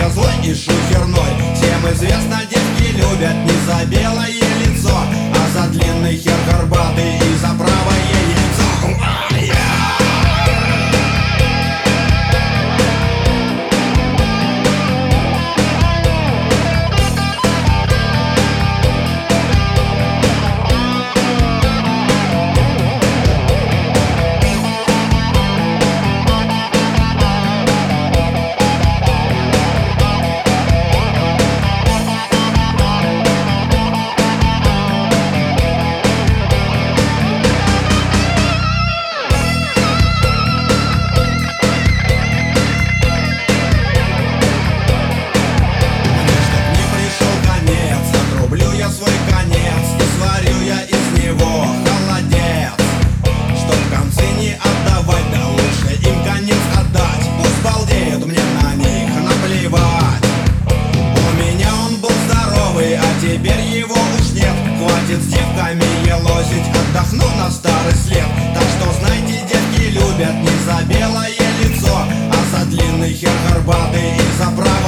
я злой и шухерной. Всем известно, девки любят не за белое лицо, а за длинный хер горбатый и за правое яйцо. Свой конец и сварю я из него холодец, чтоб концы не отдавать, да лучше им конец отдать. Пусть балдеют, мне на них наплевать. У меня он был здоровый, а теперь его уж нет. Хватит с девками елозить, отдохну на старость лет. Так что знайте, девки любят не за белое лицо, а за длинный хер горбатый и за правое